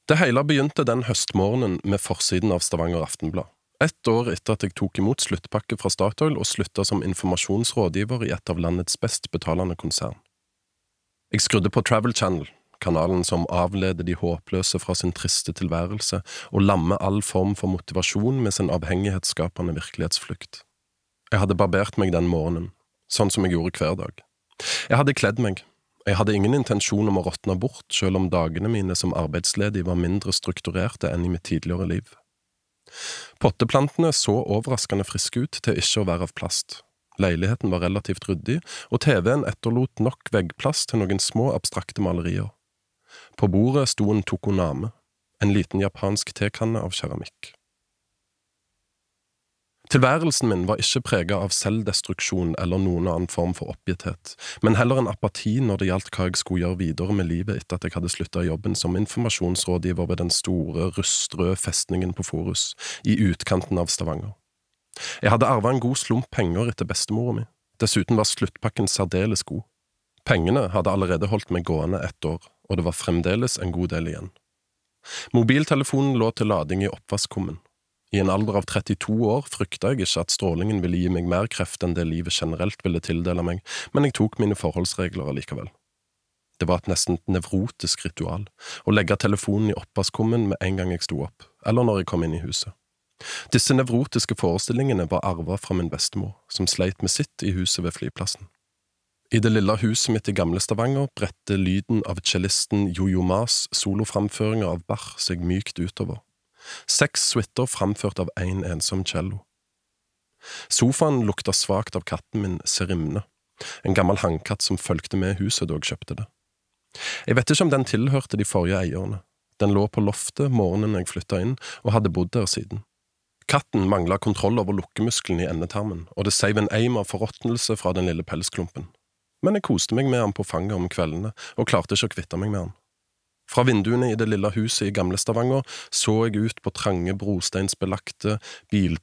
Det hele begynte den høstmorgenen med forsiden av Stavanger Aftenblad. 1 år etter at jeg tok imot sluttpakke fra Statoil og sluttet som informasjonsrådgiver i et av landets best betalende konsern. Jeg skrudde på Travel Channel, kanalen som avleder de håpløse fra sin triste tilværelse og lammer all form for motivasjon med sin avhengighetsskapende virkelighetsflukt. Jeg hadde barbert meg den morgenen, sånn som jeg gjorde hver dag. Jeg hadde kledd meg. Jeg hadde ingen intensjon om å råtne bort, selv om dagene mine som arbeidsledig var mindre strukturerte enn i mitt tidligere liv. Potteplantene så overraskende friske ut til ikke å være av plast. Leiligheten var relativt ryddig, og TV-en etterlot nok veggplass til noen små abstrakte malerier. På bordet sto en tokoname, en liten japansk tekanne av keramikk. Tilværelsen min var ikke preget av selvdestruksjon eller noen annen form for oppgitthet, men heller en apati når det gjaldt hva jeg skulle gjøre videre med livet etter at jeg hadde sluttet jobben som informasjonsrådgiver ved den store, rustrøde festningen på Forus, i utkanten av Stavanger. Jeg hadde arvet en god slump penger etter bestemora mi. Dessuten var sluttpakken særdeles god. Pengene hadde allerede holdt meg gående 1 år, og det var fremdeles en god del igjen. Mobiltelefonen lå til lading i oppvaskkummen. I en alder av 32 år fryktet jeg ikke at strålingen ville gi meg mer kreft enn det livet generelt ville tildele meg, men jeg tok mine forholdsregler allikevel. Det var et nesten nevrotisk ritual, å legge telefonen i oppvaskkummen med en gang jeg sto opp, eller når jeg kom inn i huset. Disse nevrotiske forestillingene var arvet fra min bestemor, som sleit med sitt i huset ved flyplassen. I det lille huset mitt i gamle Stavanger bredte lyden av cellisten Jojo Mas soloframføringer av Bach seg mykt utover. 6 suiter framført av en ensom cello. Sofaen lukta svagt av katten min Serimne, en gammel hannkatt som følgte med huset da jeg kjøpte det. Jeg vet ikke om den tilhørte de forrige eierne. Den lå på loftet morgenen jeg flyttet inn, og hadde bodd der siden. Katten manglet kontroll over lukkemuskelen i endetarmen, og det seiv en eim av forråtnelse fra den lille pelsklumpen. Men jeg koste meg med han på fanget om kveldene, og klarte ikke å kvitte meg med han. Fra vinduene i det lille huset i gamle Stavanger så jeg ut på trange brosteinsbelagte,